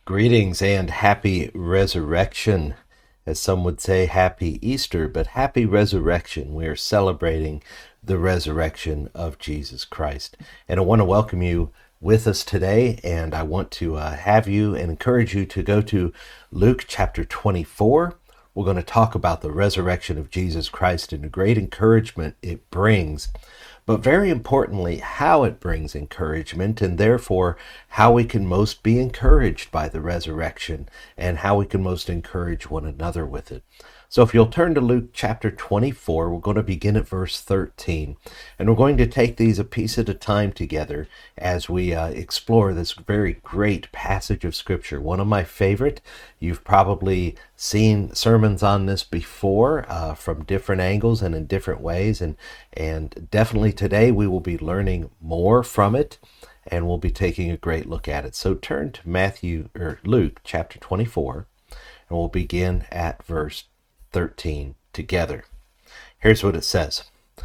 Greetings and happy resurrection. As some would say, happy Easter, but happy resurrection. We are celebrating the resurrection of Jesus Christ. And I want to welcome you with us today, and I want to have you and encourage you to go to Luke chapter 24. We're going to talk about the resurrection of Jesus Christ and the great encouragement it brings, but very importantly, how it brings encouragement, and therefore how we can most be encouraged by the resurrection and how we can most encourage one another with it. So if you'll turn to Luke chapter 24, we're going to begin at verse 13, and we're going to take these a piece at a time together as we explore this very great passage of Scripture. One of my favorite. You've probably seen sermons on this before from different angles and in different ways, and definitely today we will be learning more from it, and we'll be taking a great look at it. So turn to Luke chapter 24, and we'll begin at verse 13 together. Here's what it says.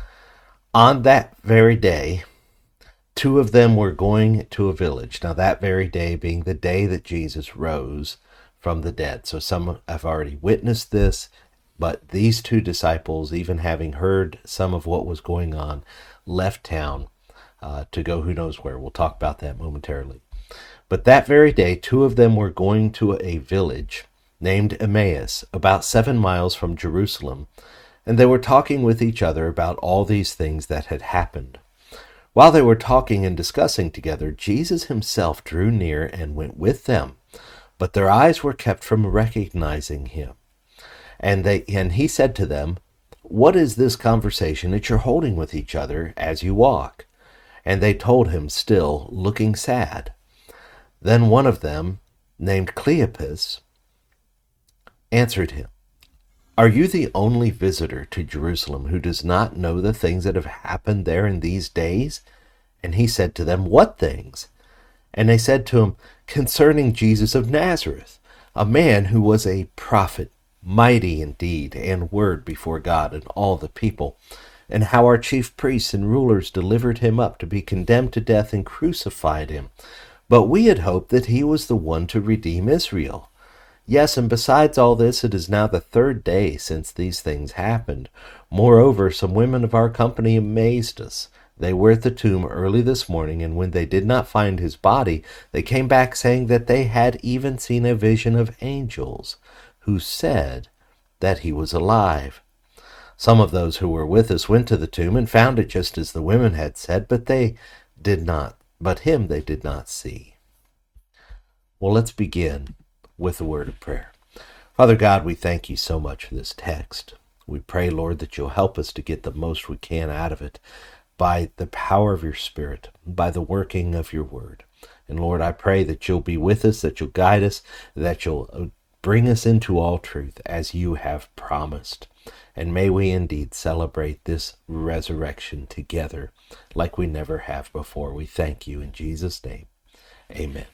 On that very day, two of them were going to a village. Now that very day being the day that Jesus rose from the dead. So some have already witnessed this, but these two disciples, even having heard some of what was going on, left town to go who knows where. We'll talk about that momentarily. But that very day, two of them were going to a village named Emmaus, about 7 miles from Jerusalem, and they were talking with each other about all these things that had happened. While they were talking and discussing together, Jesus himself drew near and went with them, but their eyes were kept from recognizing him. And he said to them, "What is this conversation that you're holding with each other as you walk?" And they told him, still looking sad. Then one of them, named Cleopas, answered him, "Are you the only visitor to Jerusalem who does not know the things that have happened there in these days?" And he said to them, "What things?" And they said to him, "Concerning Jesus of Nazareth, a man who was a prophet, mighty in deed and word before God and all the people, and how our chief priests and rulers delivered him up to be condemned to death and crucified him. But we had hoped that he was the one to redeem Israel. Yes, and besides all this, it is now the third day since these things happened. Moreover, some women of our company amazed us. They were at the tomb early this morning, and when they did not find his body, they came back saying that they had even seen a vision of angels, who said that he was alive. Some of those who were with us went to the tomb and found it just as the women had said, but him they did not see." Well, let's begin with a word of prayer. Father God, we thank you so much for this text. We pray, Lord, that you'll help us to get the most we can out of it by the power of your Spirit, by the working of your word. And Lord, I pray that you'll be with us, that you'll guide us, that you'll bring us into all truth as you have promised. And may we indeed celebrate this resurrection together like we never have before. We thank you in Jesus' name. Amen.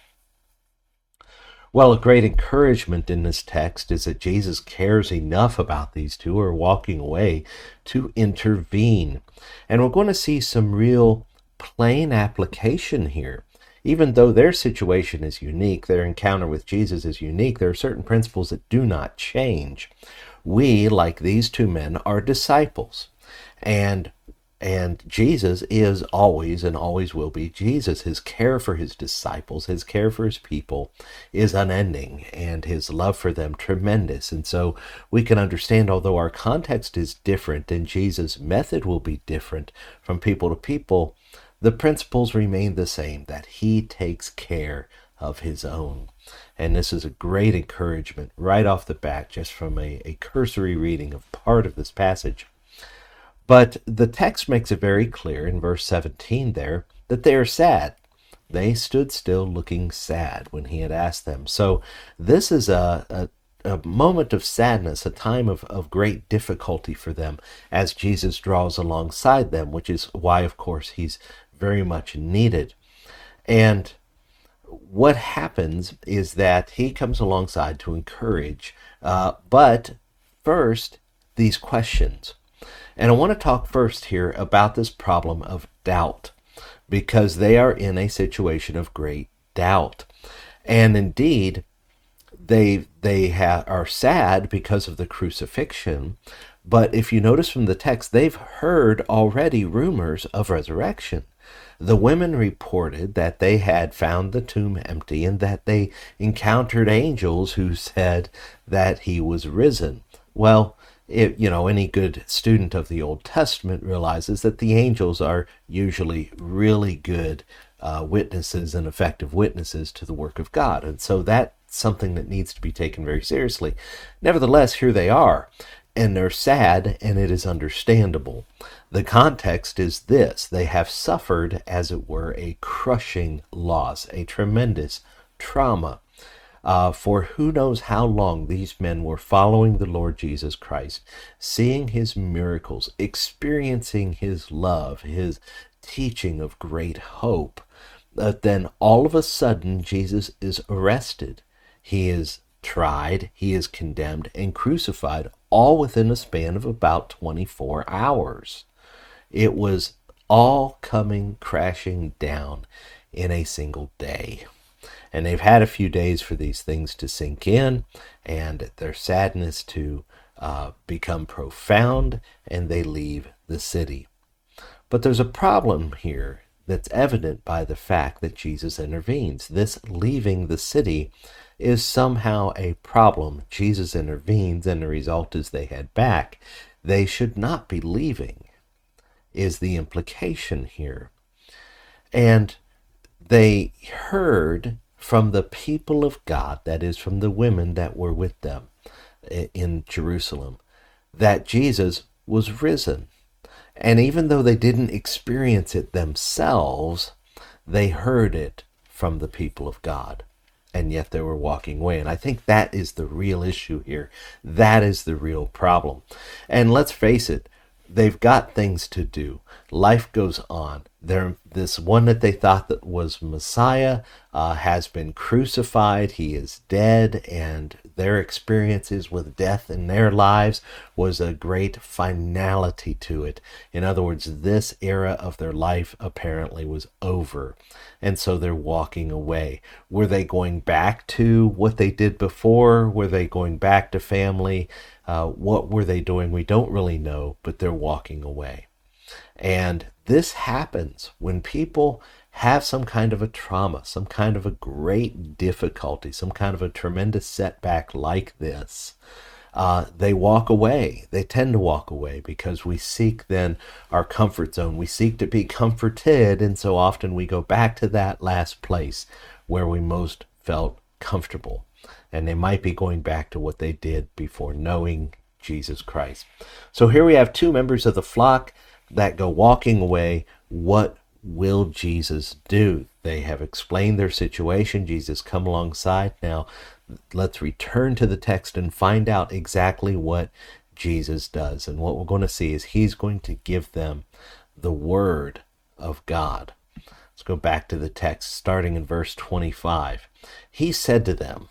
Well, a great encouragement in this text is that Jesus cares enough about these two who are walking away to intervene. And we're going to see some real plain application here. Even though their situation is unique, their encounter with Jesus is unique, there are certain principles that do not change. We, like these two men, are disciples. And Jesus is always and always will be Jesus. His care for his disciples, his care for his people is unending, and his love for them tremendous. And so we can understand, although our context is different and Jesus' method will be different from people to people, the principles remain the same, that he takes care of his own. And this is a great encouragement right off the bat, just from a cursory reading of part of this passage. But the text makes it very clear in verse 17 there that they are sad. They stood still looking sad when he had asked them. So this is a moment of sadness, a time of great difficulty for them as Jesus draws alongside them, which is why, of course, he's very much needed. And what happens is that he comes alongside to encourage, but first, these questions. And I want to talk first here about this problem of doubt, because they are in a situation of great doubt. And indeed, are sad because of the crucifixion. But if you notice from the text, they've heard already rumors of resurrection. The women reported that they had found the tomb empty and that they encountered angels who said that he was risen. Well, any good student of the Old Testament realizes that the angels are usually really good witnesses and effective witnesses to the work of God. And so that's something that needs to be taken very seriously. Nevertheless, here they are, and they're sad, and it is understandable. The context is this: they have suffered, as it were, a crushing loss, a tremendous trauma. For who knows how long these men were following the Lord Jesus Christ, seeing his miracles, experiencing his love, his teaching of great hope. But then all of a sudden, Jesus is arrested. He is tried, he is condemned, and crucified, all within a span of about 24 hours. It was all coming crashing down in a single day. And they've had a few days for these things to sink in and their sadness to become profound, and they leave the city. But there's a problem here that's evident by the fact that Jesus intervenes. This leaving the city is somehow a problem. Jesus intervenes, and the result is they head back. They should not be leaving, is the implication here. And they heard from the people of God, that is, from the women that were with them in Jerusalem, that Jesus was risen. And even though they didn't experience it themselves, they heard it from the people of God. And yet they were walking away. And I think that is the real issue here. That is the real problem. And let's face it, they've got things to do. Life goes on. This one that they thought that was Messiah has been crucified. He is dead, and their experiences with death in their lives was a great finality to it. In other words, this era of their life apparently was over, and so they're walking away. Were they going back to what they did before? Were they going back to family? What were they doing? We don't really know, but they're walking away. And this happens when people have some kind of a trauma, some kind of a great difficulty, some kind of a tremendous setback like this. They walk away. They tend to walk away because we seek then our comfort zone. We seek to be comforted, and so often we go back to that last place where we most felt comfortable. And they might be going back to what they did before knowing Jesus Christ. So here we have two members of the flock that go walking away. What will Jesus do? They have explained their situation. Jesus come alongside. Now let's return to the text and find out exactly what Jesus does. And what we're going to see is he's going to give them the word of God. Let's go back to the text starting in verse 25. He said to them,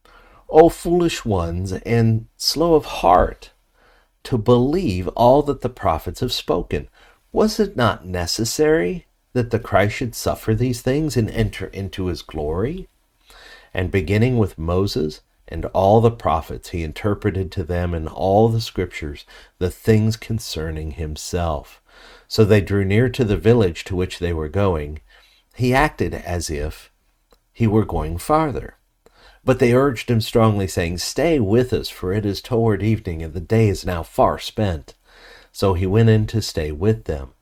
O foolish ones, and slow of heart to believe all that the prophets have spoken. Was it not necessary that the Christ should suffer these things and enter into his glory? And beginning with Moses and all the prophets, he interpreted to them in all the scriptures the things concerning himself. So they drew near to the village to which they were going. He acted as if he were going farther. But they urged him strongly, saying, Stay with us, for it is toward evening, and the day is now far spent. So he went in to stay with them.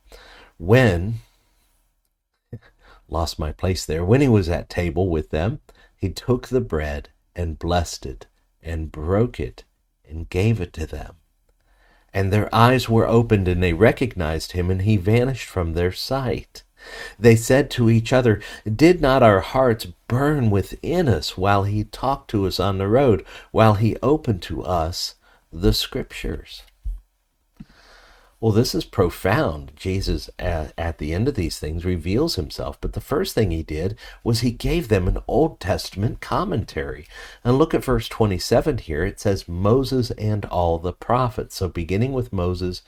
Lost my place there. When he was at table with them, he took the bread and blessed it, and broke it, and gave it to them. And their eyes were opened, and they recognized him, and he vanished from their sight. They said to each other, Did not our hearts burn within us while he talked to us on the road, while he opened to us the scriptures? Well, this is profound. Jesus, at the end of these things, reveals himself. But the first thing he did was he gave them an Old Testament commentary. And look at verse 27 here. It says, Moses and all the prophets. So beginning with Moses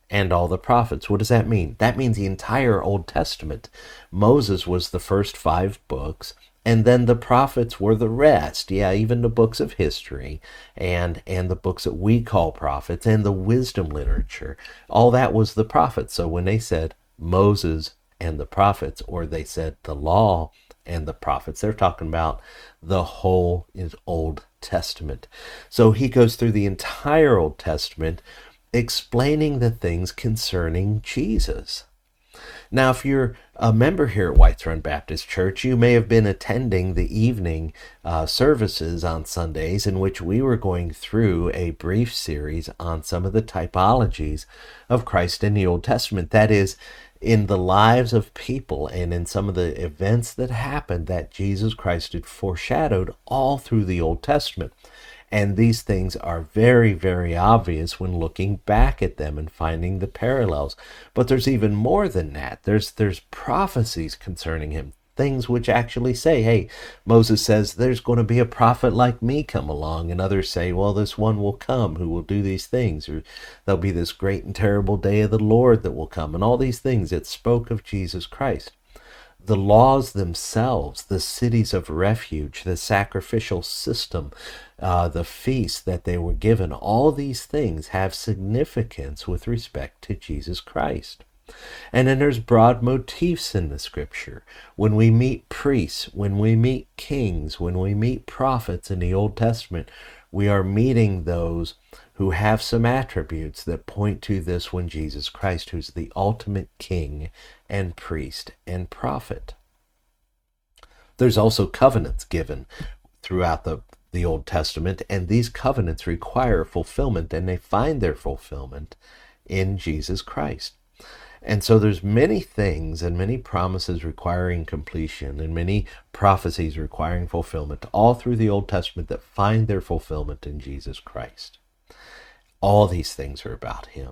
and all the prophets. What does that mean? That means the entire Old Testament. Moses was the first 5 books, and then the prophets were the rest. Yeah, even the books of history and the books that we call prophets and the wisdom literature. All that was the prophets. So when they said Moses and the prophets, or they said the law and the prophets, they're talking about the whole Old Testament. So he goes through the entire Old Testament explaining the things concerning Jesus. Now, if you're a member here at Whites Run Baptist Church, you may have been attending the evening services on Sundays in which we were going through a brief series on some of the typologies of Christ in the Old Testament. That is, in the lives of people and in some of the events that happened that Jesus Christ had foreshadowed all through the Old Testament. And these things are very, very obvious when looking back at them and finding the parallels. But there's even more than that. There's prophecies concerning him, things which actually say, hey, Moses says there's going to be a prophet like me come along, and others say, well, this one will come who will do these things, or there'll be this great and terrible day of the Lord that will come, and all these things that spoke of Jesus Christ. The laws themselves, the cities of refuge, the sacrificial system, the feasts that they were given, all these things have significance with respect to Jesus Christ. And then there's broad motifs in the scripture. When we meet priests, when we meet kings, when we meet prophets in the Old Testament, we are meeting those who have some attributes that point to this one Jesus Christ, who's the ultimate king and priest and prophet. There's also covenants given throughout the Old Testament, and these covenants require fulfillment, and they find their fulfillment in Jesus Christ. And so there's many things and many promises requiring completion and many prophecies requiring fulfillment all through the Old Testament that find their fulfillment in Jesus Christ. All these things are about him.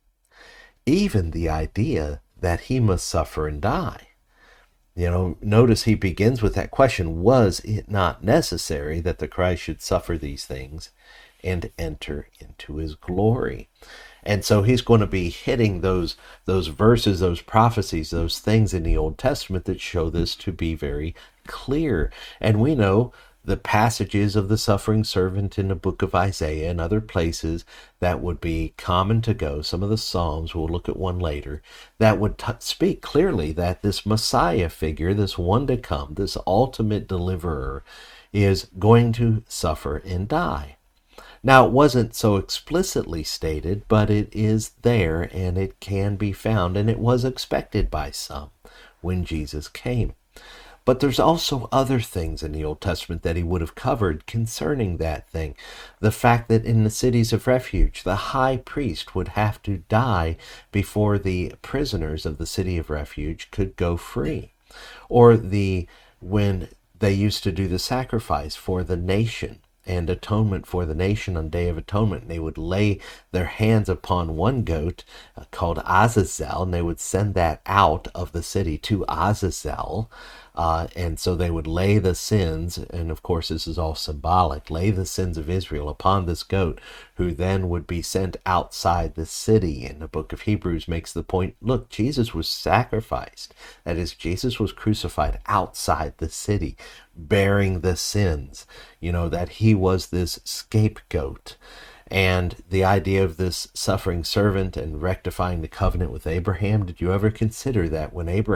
Even the idea that he must suffer and die. Notice he begins with that question, was it not necessary that the Christ should suffer these things and enter into his glory? And so he's going to be hitting those verses, those prophecies, those things in the Old Testament that show this to be very clear. And we know the passages of the suffering servant in the book of Isaiah and other places that would be common to go. Some of the Psalms, we'll look at one later, that would speak clearly that this Messiah figure, this one to come, this ultimate deliverer, is going to suffer and die. Now, it wasn't so explicitly stated, but it is there and it can be found, and it was expected by some when Jesus came. But there's also other things in the Old Testament that he would have covered concerning that thing. The fact that in the cities of refuge, the high priest would have to die before the prisoners of the city of refuge could go free. Or when they used to do the sacrifice for the nation and atonement for the nation on Day of Atonement, they would lay their hands upon one goat called Azazel, and they would send that out of the city to Azazel. And so they would lay the sins, and of course this is all symbolic, lay the sins of Israel upon this goat, who then would be sent outside the city. And the book of Hebrews makes the point, look, Jesus was sacrificed. That is, Jesus was crucified outside the city, bearing the sins, that he was this scapegoat. And the idea of this suffering servant and rectifying the covenant with Abraham, did you ever consider that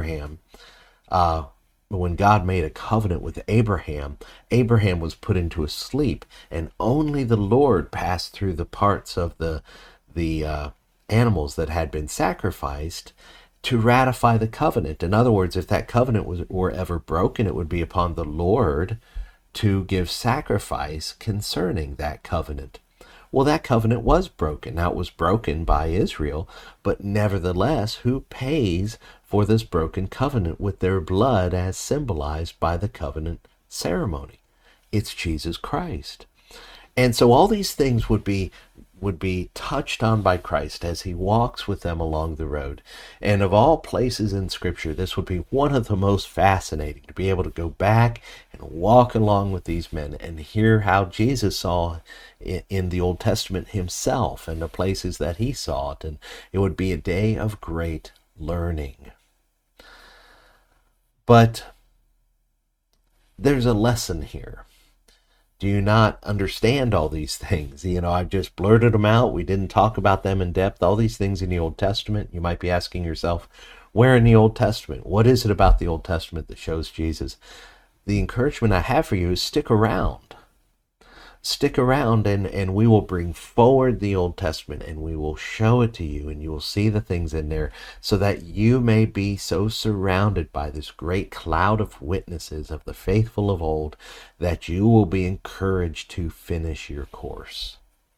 when God made a covenant with Abraham, Abraham was put into a sleep, and only the Lord passed through the parts of the animals that had been sacrificed to ratify the covenant. In other words, if that covenant were ever broken, it would be upon the Lord to give sacrifice concerning that covenant. Well, that covenant was broken. Now, it was broken by Israel, but nevertheless, who pays for this broken covenant with their blood as symbolized by the covenant ceremony? It's Jesus Christ. And so all these things would be would be touched on by Christ as he walks with them along the road. And of all places in Scripture, this would be one of the most fascinating, to be able to go back and walk along with these men and hear how Jesus saw in the Old Testament himself and the places that he saw it. And it would be a day of great learning. But there's a lesson here. Do you not understand all these things? I've just blurted them out. We didn't talk about them in depth. All these things in the Old Testament, you might be asking yourself, where in the Old Testament? What is it about the Old Testament that shows Jesus? The encouragement I have for you is stick around. Stick around, and we will bring forward the Old Testament, and we will show it to you, and you will see the things in there, so that you may be so surrounded by this great cloud of witnesses of the faithful of old that you will be encouraged to finish your course.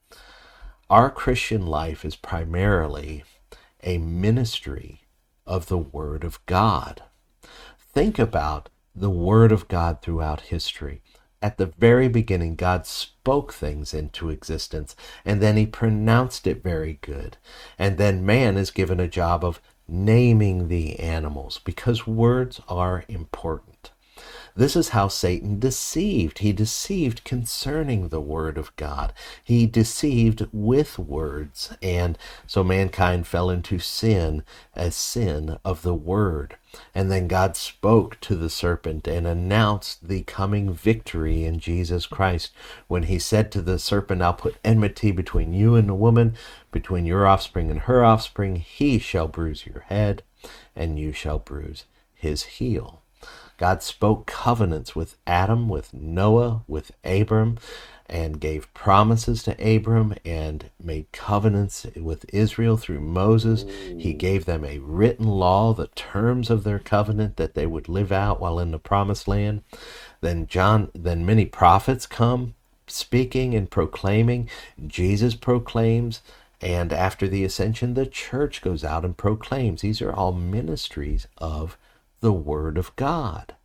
Our Christian life is primarily a ministry of the Word of God. Think about the Word of God throughout history. At the very beginning, God spoke things into existence, and then he pronounced it very good. And then man is given a job of naming the animals, because words are important. This is how Satan deceived. He deceived concerning the Word of God. He deceived with words, and so mankind fell into sin, a sin of the Word. And then God spoke to the serpent and announced the coming victory in Jesus Christ when he said to the serpent, I'll put enmity between you and the woman, between your offspring and her offspring. He shall bruise your head, and you shall bruise his heel. God spoke covenants with Adam, with Noah, with Abram, and gave promises to Abram and made covenants with Israel through Moses. He gave them a written law, the terms of their covenant that they would live out while in the promised land. Then many prophets come speaking and proclaiming. Jesus proclaims, and after the ascension, the church goes out and proclaims. These are all ministries of the Word of God.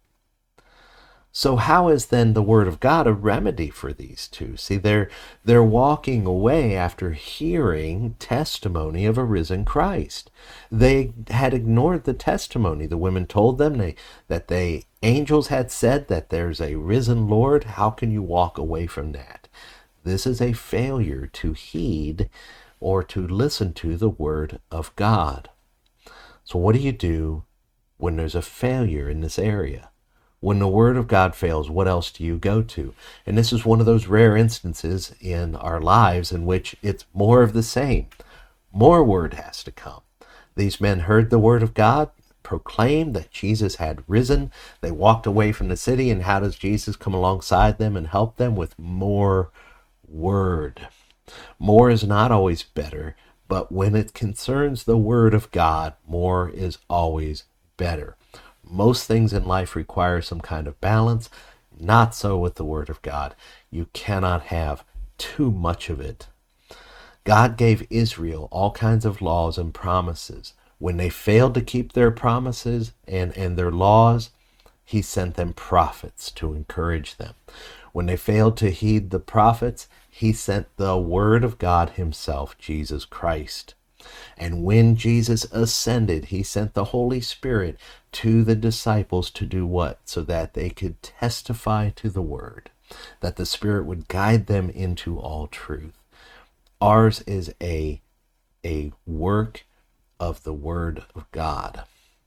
So how is then the Word of God a remedy for these two? See, they're walking away after hearing testimony of a risen Christ. They had ignored the testimony. The women told them that the angels had said that there's a risen Lord. How can you walk away from that? This is a failure to heed or to listen to the Word of God. So what do you do when there's a failure in this area? When the Word of God fails, what else do you go to? And this is one of those rare instances in our lives in which it's more of the same. More word has to come. These men heard the Word of God, proclaimed that Jesus had risen. They walked away from the city, and how does Jesus come alongside them and help them? With more word. More is not always better, but when it concerns the Word of God, more is always better. Most things in life require some kind of balance. Not so with the Word of God. You cannot have too much of it. God gave Israel all kinds of laws and promises. When they failed to keep their promises and their laws, he sent them prophets to encourage them. When they failed to heed the prophets, he sent the Word of God himself, Jesus Christ. And when Jesus ascended, he sent the Holy Spirit to the disciples to do what? So that they could testify to the Word, that the Spirit would guide them into all truth. Ours is a work of the Word of God.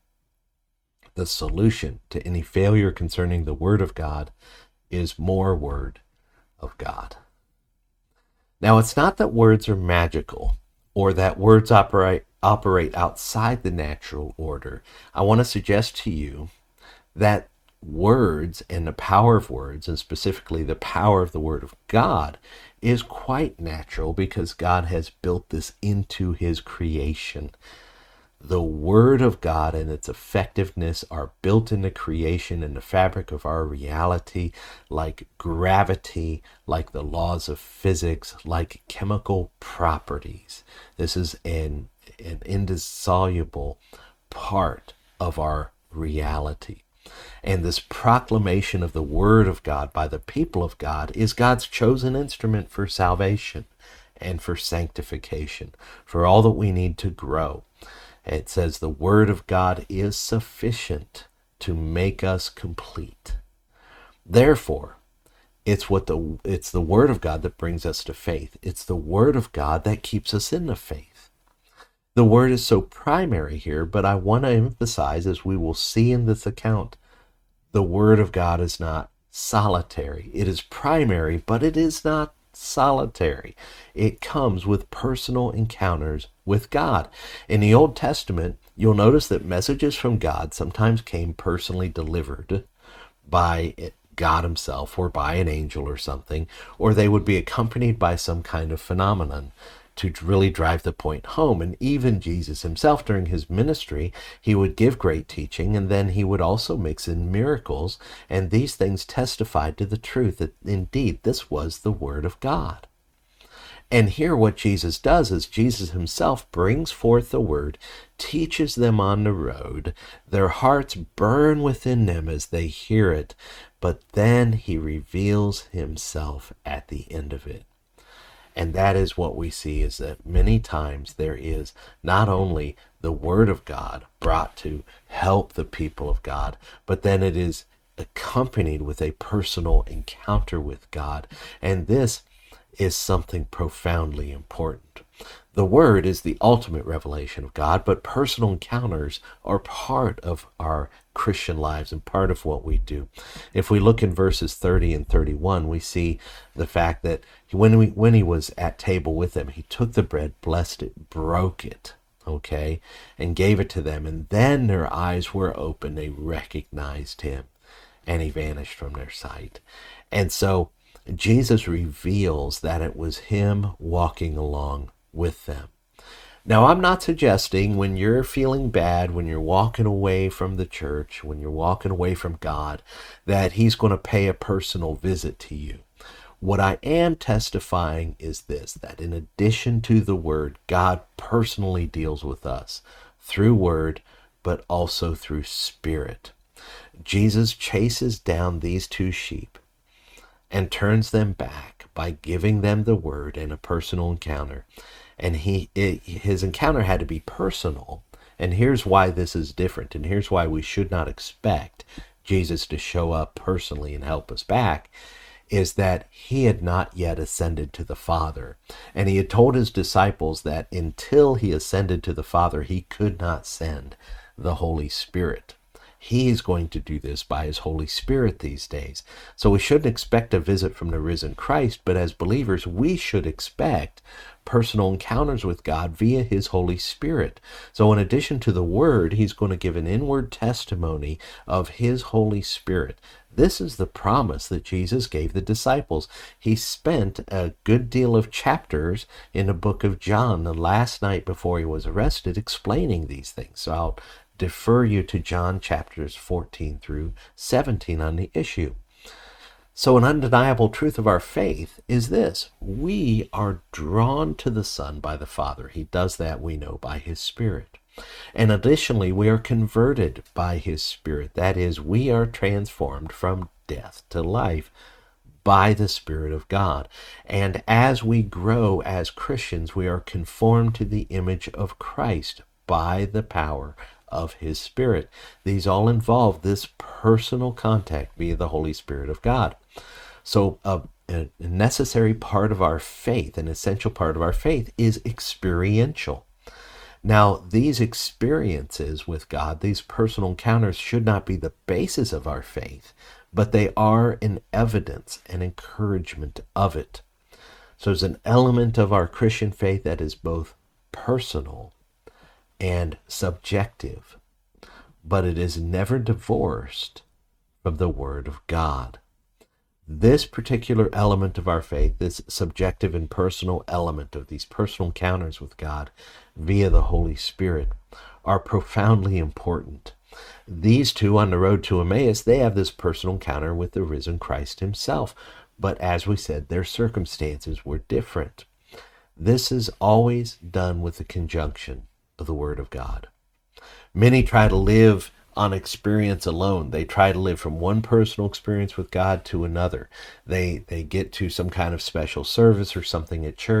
The solution to any failure concerning the Word of God is more Word of God. Now, it's not that words are magical or that words operate outside the natural order. I want to suggest to you that words and the power of words, and specifically the power of the Word of God, is quite natural because God has built this into his creation. The Word of God and its effectiveness are built into creation and the fabric of our reality, like gravity, like the laws of physics, like chemical properties. This is an indissoluble part of our reality. And this proclamation of the Word of God by the people of God is God's chosen instrument for salvation. and for sanctification, for all that we need to grow. It says the Word of God is sufficient to make us complete. Therefore, it's the Word of God that brings us to faith. It's the Word of God that keeps us in the faith. The Word is so primary here, but I want to emphasize, as we will see in this account, the Word of God is not solitary. It is primary, but it is not solitary. It comes with personal encounters with God. In the Old Testament, you'll notice that messages from God sometimes came personally delivered by God himself or by an angel or something, or they would be accompanied by some kind of phenomenon to really drive the point home. And even Jesus himself, during his ministry, he would give great teaching, and then he would also mix in miracles, and these things testified to the truth that indeed this was the Word of God. And here what Jesus does is Jesus himself brings forth the Word, teaches them on the road, their hearts burn within them as they hear it, but then he reveals himself at the end of it. And that is what we see, is that many times there is not only the Word of God brought to help the people of God, but then it is accompanied with a personal encounter with God. And this is something profoundly important. The Word is the ultimate revelation of God, but personal encounters are part of our Christian lives and part of what we do. If we look in verses 30 and 31, we see the fact that when he was at table with them, he took the bread, blessed it, broke it, okay, and gave it to them. And then their eyes were open. They recognized him, and he vanished from their sight. And so Jesus reveals that it was him walking along with them. Now, I'm not suggesting when you're feeling bad, when you're walking away from the church, when you're walking away from God, that he's going to pay a personal visit to you. What I am testifying is this, that in addition to the Word, God personally deals with us through Word, but also through Spirit. Jesus chases down these two sheep and turns them back by giving them the Word and a personal encounter. And his encounter had to be personal. And here's why this is different. And here's why we should not expect Jesus to show up personally and help us back, is that he had not yet ascended to the Father. And he had told his disciples that until he ascended to the Father, he could not send the Holy Spirit. He is going to do this by his Holy Spirit these days. So we shouldn't expect a visit from the risen Christ, but as believers, we should expect personal encounters with God via his Holy Spirit. So in addition to the Word, he's going to give an inward testimony of his Holy Spirit. This is the promise that Jesus gave the disciples. He spent a good deal of chapters in the book of John, the last night before he was arrested, explaining these things. So I'll defer you to John chapters 14 through 17 on the issue. So an undeniable truth of our faith is this: we are drawn to the Son by the Father. He does that, we know, by his Spirit. And additionally, we are converted by his Spirit. That is, we are transformed from death to life by the Spirit of God. And as we grow as Christians, we are conformed to the image of Christ by the power of his Spirit. These all involve this personal contact via the Holy Spirit of God. So a necessary part of our faith, an essential part of our faith, is experiential. Now, these experiences with God, these personal encounters, should not be the basis of our faith, but they are an evidence, an encouragement of it. So there's an element of our Christian faith that is both personal and subjective, but it is never divorced from the Word of God. This particular element of our faith, this subjective and personal element of these personal encounters with God via the Holy Spirit, are profoundly important. These two on the road to Emmaus, they have this personal encounter with the risen Christ himself. But as we said, their circumstances were different. This is always done with the conjunction of the Word of God. Many try to live on experience alone. They try to live from one personal experience with God to another. They get to some kind of special service or something at church.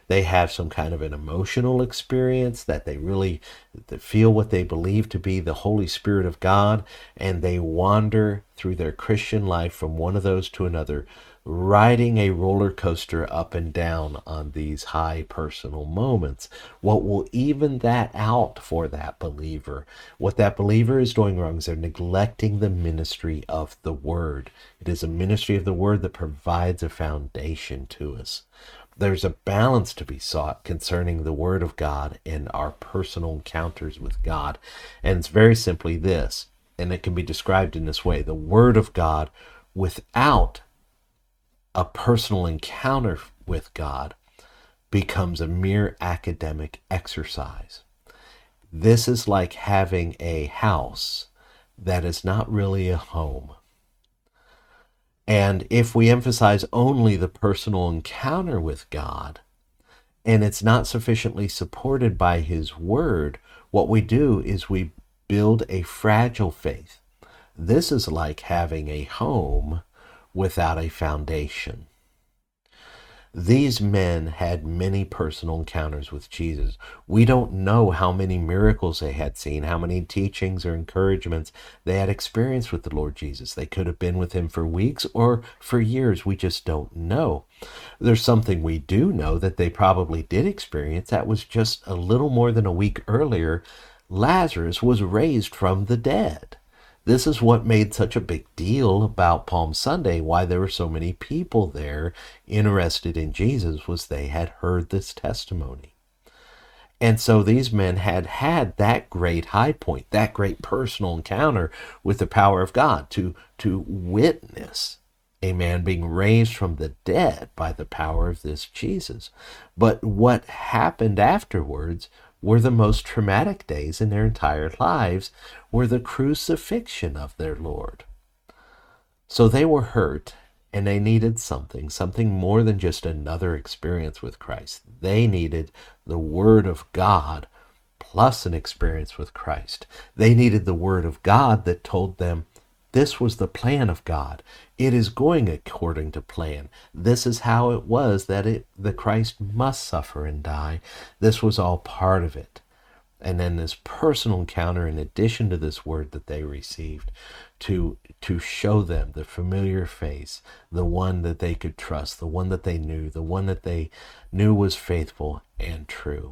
They have some kind of an emotional experience that they really feel what they believe to be the Holy Spirit of God, and they wander through their Christian life from one of those to another, riding a roller coaster up and down on these high personal moments. What will even that out for that believer? What that believer is doing wrong is they're neglecting the ministry of the Word. It is a ministry of the Word that provides a foundation to us. There's a balance to be sought concerning the Word of God and our personal encounters with God. And it's very simply this, and it can be described in this way: the Word of God without a personal encounter with God becomes a mere academic exercise. This is like having a house that is not really a home. And if we emphasize only the personal encounter with God, and it's not sufficiently supported by His Word, what we do is we build a fragile faith. This is like having a home without a foundation. These men had many personal encounters with Jesus. We don't know how many miracles they had seen, how many teachings or encouragements they had experienced with the Lord Jesus. They could have been with Him for weeks or for years. We just don't know. There's something we do know that they probably did experience. That was just a little more than a week earlier, Lazarus was raised from the dead. This is what made such a big deal about Palm Sunday, why there were so many people there interested in Jesus, was they had heard this testimony. And so these men had had that great high point, that great personal encounter with the power of God to witness a man being raised from the dead by the power of this Jesus. But what happened afterwards were the most traumatic days in their entire lives, were the crucifixion of their Lord. So they were hurt, and they needed something more than just another experience with Christ. They needed the Word of God plus an experience with Christ. They needed the Word of God that told them this was the plan of God. It is going according to plan. This is how it was that the Christ must suffer and die. This was all part of it. And then this personal encounter in addition to this word that they received to show them the familiar face, the one that they could trust, the one that they knew, the one that they knew was faithful and true.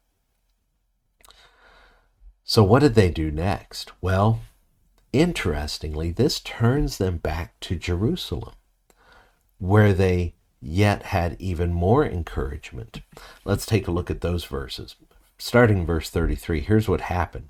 So what did they do next? Well, interestingly, this turns them back to Jerusalem, where they yet had even more encouragement. Let's take a look at those verses. Starting in verse 33, here's what happened.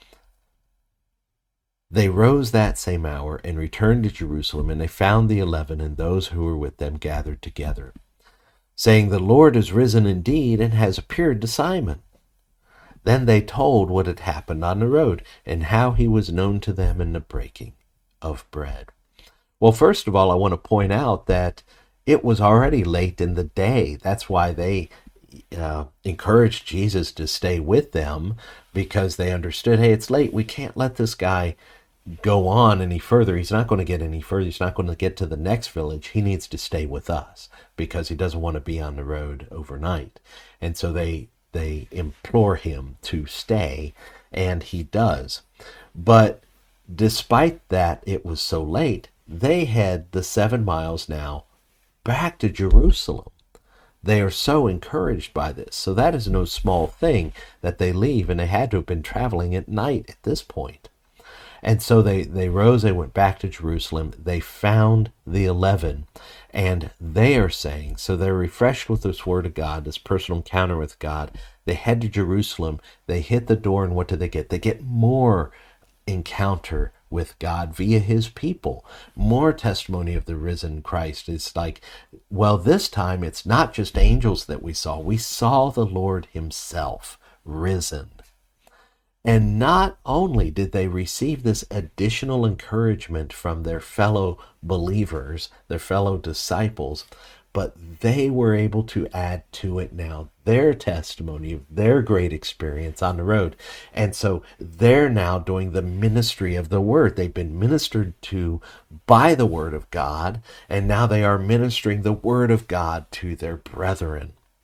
They rose that same hour and returned to Jerusalem, and they found the 11 and those who were with them gathered together, saying, "The Lord is risen indeed and has appeared to Simon." Then they told what had happened on the road and how He was known to them in the breaking of bread. Well, first of all, I want to point out that it was already late in the day. That's why they encouraged Jesus to stay with them, because they understood, hey, it's late. We can't let this guy go on any further. He's not going to get any further. He's not going to get to the next village. He needs to stay with us because he doesn't want to be on the road overnight. And so they implore him to stay, and he does. But despite that it was so late, they had the 7 miles now back to Jerusalem. They are so encouraged by this. So that is no small thing that they leave, and they had to have been traveling at night at this point. And so they rose, they went back to Jerusalem, they found the 11, and they are saying, so they're refreshed with this word of God, this personal encounter with God. They head to Jerusalem, they hit the door, and what do they get? They get more encounter with God via His people, more testimony of the risen Christ. It's like, well, this time it's not just angels that we saw the Lord Himself risen. And not only did they receive this additional encouragement from their fellow believers, their fellow disciples, but they were able to add to it now their testimony of their great experience on the road. And so they're now doing the ministry of the word. They've been ministered to by the word of God, and now they are ministering the word of God to their brethren.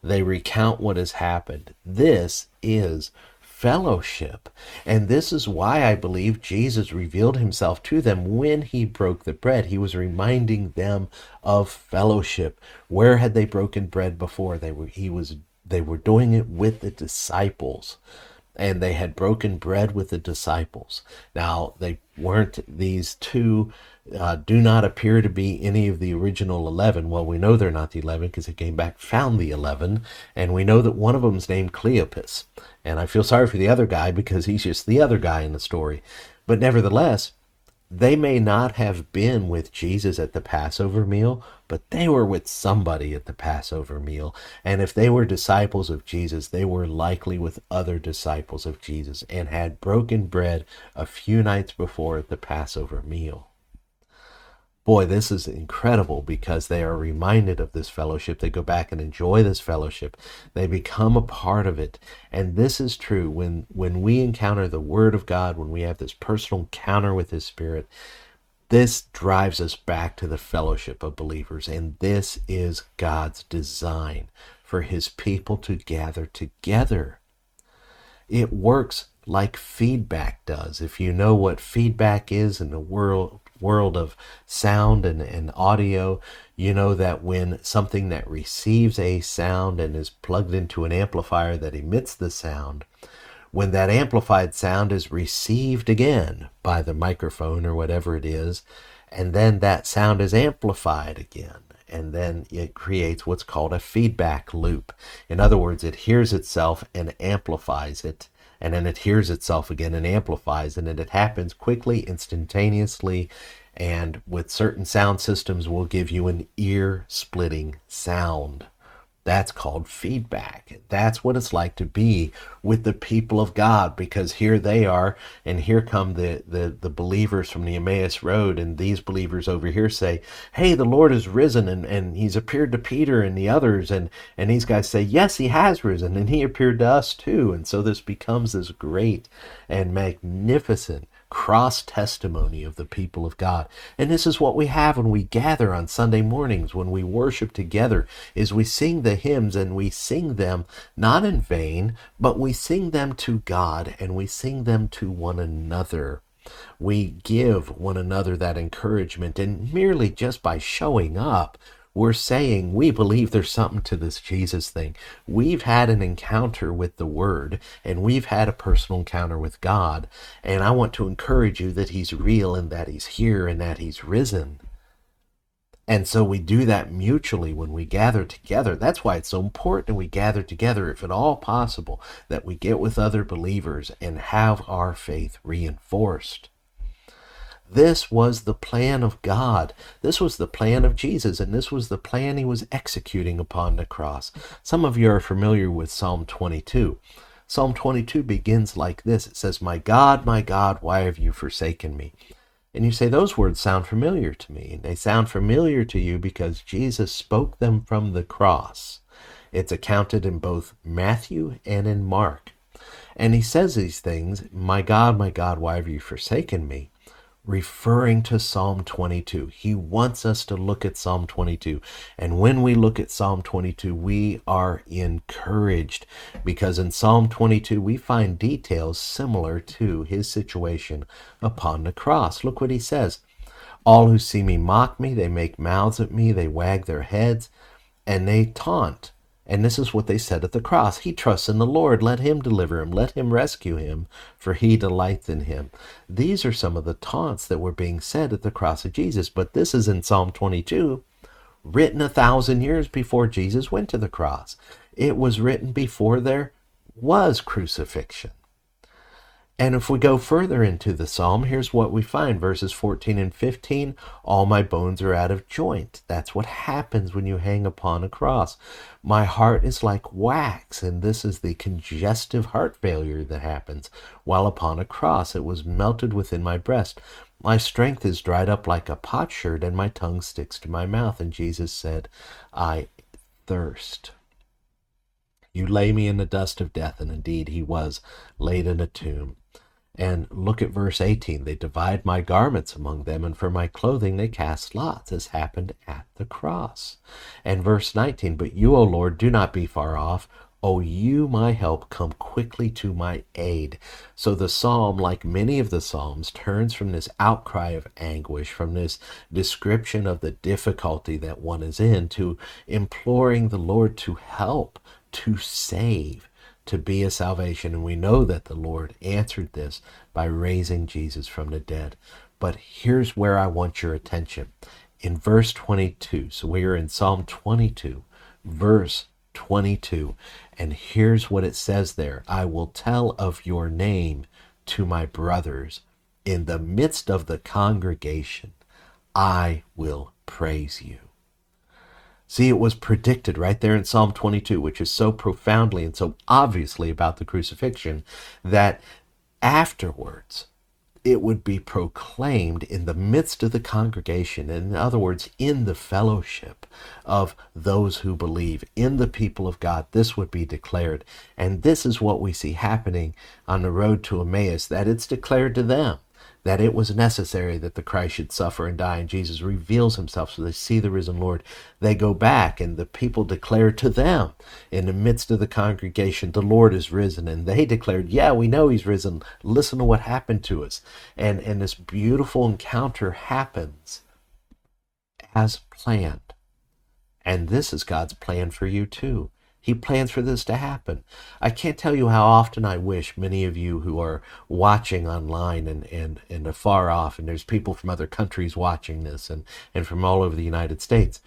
They recount what has happened. This is fellowship. And this is why I believe Jesus revealed himself to them when he broke the bread. He was reminding them of fellowship. Where had they broken bread before? They were doing it with the disciples. And they had broken bread with the disciples. Now, they weren't, these two do not appear to be any of the original 11. Well, we know they're not the 11 because they came back, found the 11, and we know that one of them is named Cleopas. And I feel sorry for the other guy because he's just the other guy in the story. But nevertheless, they may not have been with Jesus at the Passover meal, but they were with somebody at the Passover meal. And if they were disciples of Jesus, they were likely with other disciples of Jesus and had broken bread a few nights before at the Passover meal. Boy, this is incredible because they are reminded of this fellowship. They go back and enjoy this fellowship. They become a part of it. And this is true when we encounter the Word of God, when we have this personal encounter with His Spirit, this drives us back to the fellowship of believers. And this is God's design for His people to gather together. It works like feedback does. If you know what feedback is in the world of sound and audio, you know that when something that receives a sound and is plugged into an amplifier that emits the sound, when that amplified sound is received again by the microphone or whatever it is, and then that sound is amplified again, and then it creates what's called a feedback loop. In other words, it hears itself and amplifies it, and then it hears itself again and amplifies, and then it happens quickly, instantaneously, and with certain sound systems will give you an ear-splitting sound. That's called feedback. That's what it's like to be with the people of God, because here they are, and here come the believers from the Emmaus Road, and these believers over here say, hey, the Lord is risen, and He's appeared to Peter and the others, and these guys say, yes, He has risen, and He appeared to us too. And so this becomes this great and magnificent cross-testimony of the people of God. And this is what we have when we gather on Sunday mornings, when we worship together, is we sing the hymns, and we sing them not in vain, but we sing them to God, and we sing them to one another. We give one another that encouragement, and merely just by showing up, we're saying we believe there's something to this Jesus thing. We've had an encounter with the Word, and we've had a personal encounter with God, and I want to encourage you that He's real, and that He's here, and that He's risen. And so we do that mutually when we gather together. That's why it's so important we gather together, if at all possible, that we get with other believers and have our faith reinforced. This was the plan of God. This was the plan of Jesus, and this was the plan He was executing upon the cross. Some of you are familiar with Psalm 22. Psalm 22 begins like this. It says, my God, why have you forsaken me? And you say, those words sound familiar to me. And they sound familiar to you because Jesus spoke them from the cross. It's accounted in both Matthew and in Mark. And He says these things, my God, why have you forsaken me? Referring to Psalm 22. He wants us to look at Psalm 22. And when we look at Psalm 22, we are encouraged, because in Psalm 22, we find details similar to His situation upon the cross. Look what He says. All who see me mock me, they make mouths at me, they wag their heads, and they taunt. And this is what they said at the cross. He trusts in the Lord. Let Him deliver him. Let Him rescue him, for He delights in him. These are some of the taunts that were being said at the cross of Jesus. But this is in Psalm 22, written 1,000 years before Jesus went to the cross. It was written before there was crucifixion. And if we go further into the psalm, here's what we find. Verses 14 and 15, all my bones are out of joint. That's what happens when you hang upon a cross. My heart is like wax, and this is the congestive heart failure that happens while upon a cross. It was melted within my breast. My strength is dried up like a potsherd, and my tongue sticks to my mouth. And Jesus said, I thirst. You lay me in the dust of death, and indeed He was laid in a tomb. And look at verse 18. They divide my garments among them, and for my clothing they cast lots, as happened at the cross. And verse 19, but you, O Lord, do not be far off. O you, my help, come quickly to my aid. So the psalm, like many of the psalms, turns from this outcry of anguish, from this description of the difficulty that one is in, to imploring the Lord to help, to save, to be a salvation. And we know that the Lord answered this by raising Jesus from the dead. But here's where I want your attention. In verse 22, so we are in Psalm 22, verse 22, and here's what it says there. I will tell of your name to my brothers. In the midst of the congregation, I will praise you. See, it was predicted right there in Psalm 22, which is so profoundly and so obviously about the crucifixion, that afterwards it would be proclaimed in the midst of the congregation. In other words, in the fellowship of those who believe, in the people of God, this would be declared. And this is what we see happening on the road to Emmaus, that it's declared to them that it was necessary that the Christ should suffer and die, and Jesus reveals himself so they see the risen Lord. They go back, and the people declare to them in the midst of the congregation, the Lord is risen. And they declared, yeah, we know he's risen. Listen to what happened to us. And this beautiful encounter happens as planned. And this is God's plan for you too. He plans for this to happen. I can't tell you how often I wish many of you who are watching online and afar off, and there's people from other countries watching this and from all over the United States,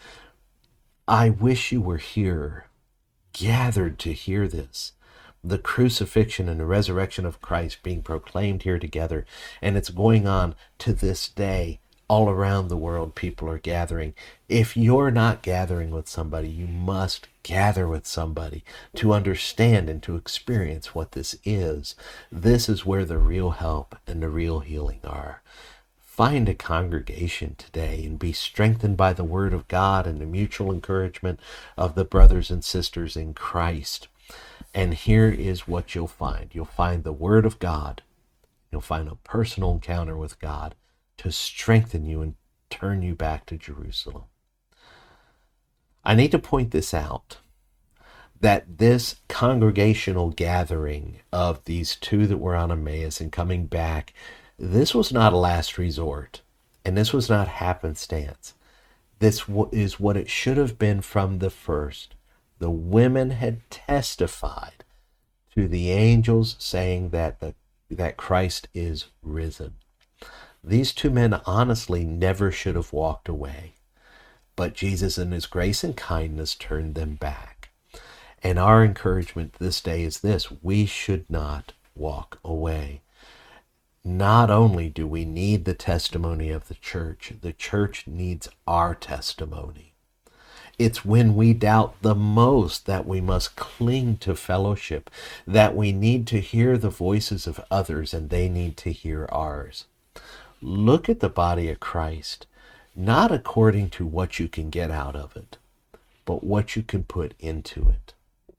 I wish you were here, gathered to hear this. The crucifixion and the resurrection of Christ being proclaimed here together, and it's going on to this day. All around the world, people are gathering. If you're not gathering with somebody, you must gather with somebody to understand and to experience what this is. This is where the real help and the real healing are. Find a congregation today and be strengthened by the word of God and the mutual encouragement of the brothers and sisters in Christ. And here is what you'll find. You'll find the word of God. You'll find a personal encounter with God to strengthen you and turn you back to Jerusalem. I need to point this out, that this congregational gathering of these two that were on Emmaus and coming back, this was not a last resort, and this was not happenstance. This is what it should have been from the first. The women had testified to the angels saying that Christ is risen. These two men honestly never should have walked away, but Jesus in his grace and kindness turned them back. And our encouragement this day is this: we should not walk away. Not only do we need the testimony of the church needs our testimony. It's when we doubt the most that we must cling to fellowship, that we need to hear the voices of others and they need to hear ours. Look at the body of Christ, not according to what you can get out of it, but what you can put into it.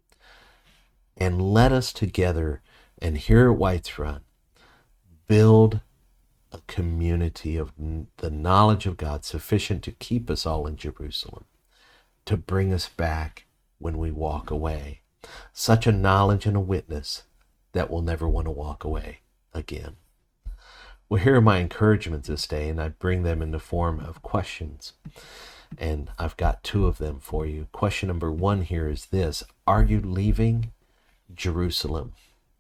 And let us together, and here at White's Run, build a community of the knowledge of God sufficient to keep us all in Jerusalem, to bring us back when we walk away. Such a knowledge and a witness that we'll never want to walk away again. Well, here are my encouragements this day, and I bring them in the form of questions. And I've got two of them for you. Question number one here is this: are you leaving Jerusalem?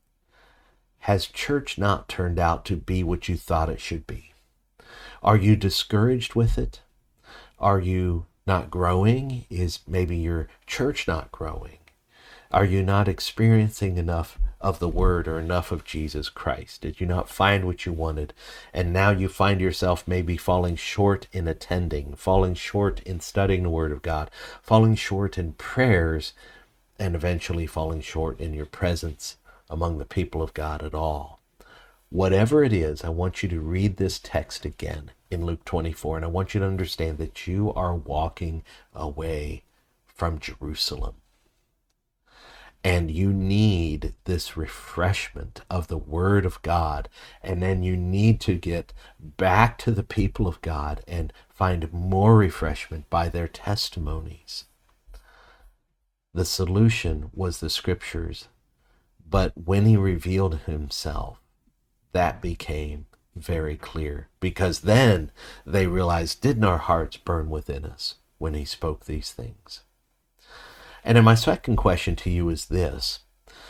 Has church not turned out to be what you thought it should be? Are you discouraged with it? Are you not growing? Is maybe your church not growing? Are you not experiencing enough of the Word or enough of Jesus Christ? Did you not find what you wanted? And now you find yourself maybe falling short in attending, falling short in studying the Word of God, falling short in prayers, and eventually falling short in your presence among the people of God at all. Whatever it is, I want you to read this text again in Luke 24, and I want you to understand that you are walking away from Jerusalem. And you need this refreshment of the Word of God. And then you need to get back to the people of God and find more refreshment by their testimonies. The solution was the Scriptures. But when he revealed himself, that became very clear, because then they realized, didn't our hearts burn within us when he spoke these things? And then my second question to you is this: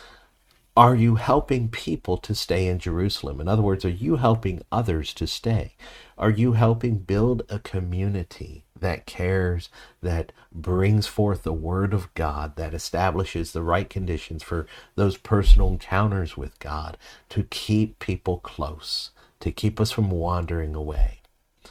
are you helping people to stay in Jerusalem? In other words, are you helping others to stay? Are you helping build a community that cares, that brings forth the Word of God, that establishes the right conditions for those personal encounters with God, to keep people close, to keep us from wandering away?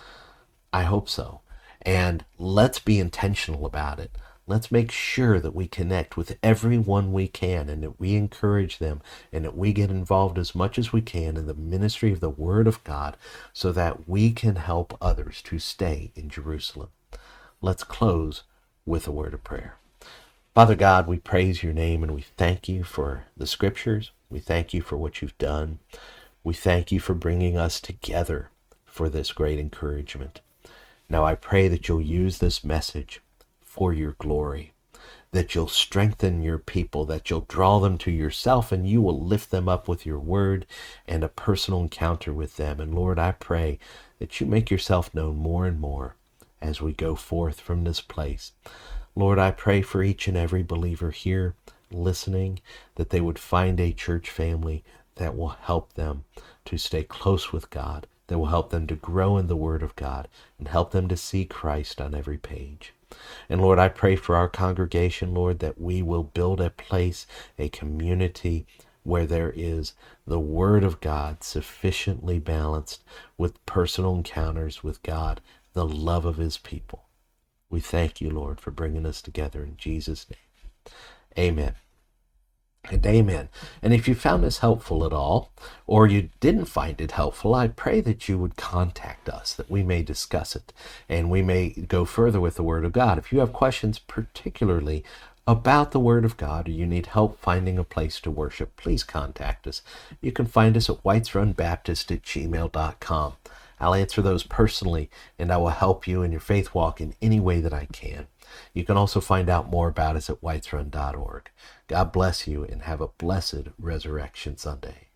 I hope so. And let's be intentional about it. Let's make sure that we connect with everyone we can, and that we encourage them, and that we get involved as much as we can in the ministry of the Word of God, so that we can help others to stay in Jerusalem. Let's close with a word of prayer. Father God, we praise your name, and we thank you for the Scriptures. We thank you for what you've done. We thank you for bringing us together for this great encouragement. Now I pray that you'll use this message for your glory, that you'll strengthen your people, that you'll draw them to yourself, and you will lift them up with your word and a personal encounter with them. And Lord, I pray that you make yourself known more and more as we go forth from this place. Lord, I pray for each and every believer here listening, that they would find a church family that will help them to stay close with God, that will help them to grow in the Word of God, and help them to see Christ on every page. And Lord, I pray for our congregation, Lord, that we will build a place, a community where there is the Word of God sufficiently balanced with personal encounters with God, the love of his people. We thank you, Lord, for bringing us together in Jesus' name. Amen. And amen. And if you found this helpful at all, or you didn't find it helpful, I pray that you would contact us, that we may discuss it, and we may go further with the Word of God. If you have questions particularly about the Word of God, or you need help finding a place to worship, please contact us. You can find us at whitesrunbaptist@gmail.com. I'll answer those personally, and I will help you in your faith walk in any way that I can. You can also find out more about us at whitesrun.org. God bless you, and have a blessed Resurrection Sunday.